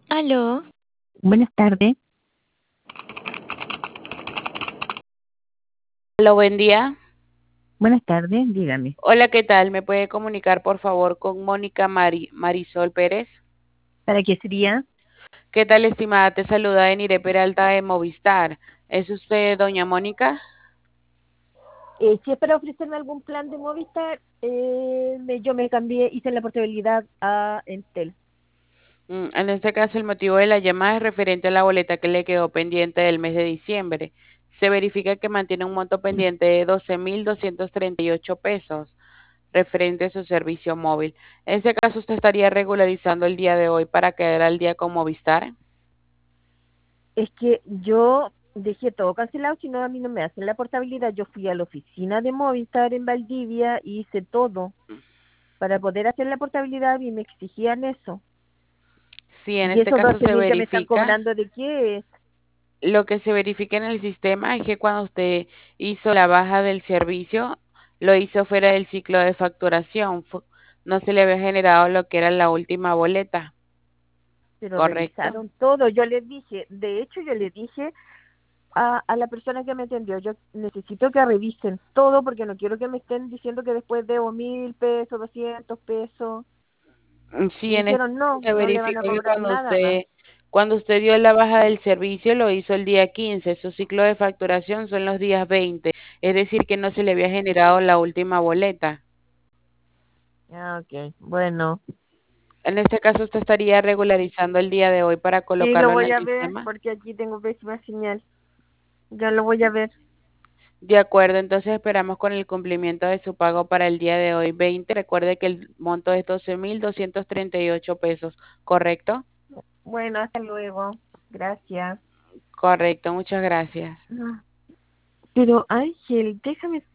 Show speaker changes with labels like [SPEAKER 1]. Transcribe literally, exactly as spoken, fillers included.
[SPEAKER 1] Aló,
[SPEAKER 2] Buenas tardes.
[SPEAKER 3] Hola, buen día.
[SPEAKER 2] Buenas tardes, dígame.
[SPEAKER 3] Hola, ¿qué tal? ¿Me puede comunicar, por favor, con Mónica Mari- Marisol Pérez?
[SPEAKER 2] ¿Para qué sería?
[SPEAKER 3] ¿Qué tal, estimada? Te saluda Enire Peralta de Movistar. ¿Es usted doña Mónica?
[SPEAKER 2] Eh, si es para ofrecerme algún plan de Movistar, eh, me- yo me cambié, hice la portabilidad a Entel.
[SPEAKER 3] Mm, En este caso, el motivo de la llamada es referente a la boleta que le quedó pendiente del mes de diciembre. Se verifica que mantiene un monto pendiente de doce mil doscientos treinta y ocho pesos referente a su servicio móvil. En este caso, usted estaría regularizando el día de hoy para quedar al día con Movistar.
[SPEAKER 2] Es que yo dejé todo cancelado, si no a mí no me hacen la portabilidad. Yo fui a la oficina de Movistar en Valdivia y hice todo para poder hacer la portabilidad y me exigían eso.
[SPEAKER 3] Si en
[SPEAKER 2] Y
[SPEAKER 3] este
[SPEAKER 2] esos
[SPEAKER 3] caso
[SPEAKER 2] doce
[SPEAKER 3] se
[SPEAKER 2] mil que me están
[SPEAKER 3] verifica,
[SPEAKER 2] cobrando, ¿de qué es?
[SPEAKER 3] lo que se verifica en el sistema es que cuando usted hizo la baja del servicio, lo hizo fuera del ciclo de facturación. fu- No se le había generado lo que era la última boleta,
[SPEAKER 2] Pero
[SPEAKER 3] ¿correcto?
[SPEAKER 2] revisaron todo. Yo les dije, de hecho yo les dije a, a la persona que me atendió, yo necesito que revisen todo porque no quiero que me estén diciendo que después debo mil pesos, doscientos pesos.
[SPEAKER 3] Mm,
[SPEAKER 2] Y
[SPEAKER 3] Sí,
[SPEAKER 2] me
[SPEAKER 3] en este
[SPEAKER 2] dijeron,
[SPEAKER 3] caso
[SPEAKER 2] no,
[SPEAKER 3] se
[SPEAKER 2] no le van a
[SPEAKER 3] verificó que
[SPEAKER 2] cobrar
[SPEAKER 3] cuando
[SPEAKER 2] nada más.
[SPEAKER 3] usted, cuando usted dio la baja del servicio, lo hizo el día quince. Su ciclo de facturación son los días veinte, es decir, que no se le había generado la última boleta.
[SPEAKER 2] Ah, ok, bueno.
[SPEAKER 3] En este caso, usted estaría regularizando el día de hoy para
[SPEAKER 2] Sí, lo
[SPEAKER 3] colocarlo en
[SPEAKER 2] voy
[SPEAKER 3] el
[SPEAKER 2] a ver
[SPEAKER 3] sistema.
[SPEAKER 2] porque aquí tengo pésima señal. Ya lo voy a ver.
[SPEAKER 3] De acuerdo, entonces esperamos con el cumplimiento de su pago para el día de hoy veinte. Recuerde que el monto es doce mil doscientos treinta y ocho pesos, ¿correcto?
[SPEAKER 2] Bueno, hasta luego. Gracias.
[SPEAKER 3] Correcto, muchas gracias.
[SPEAKER 2] Ah, pero Ángel, déjame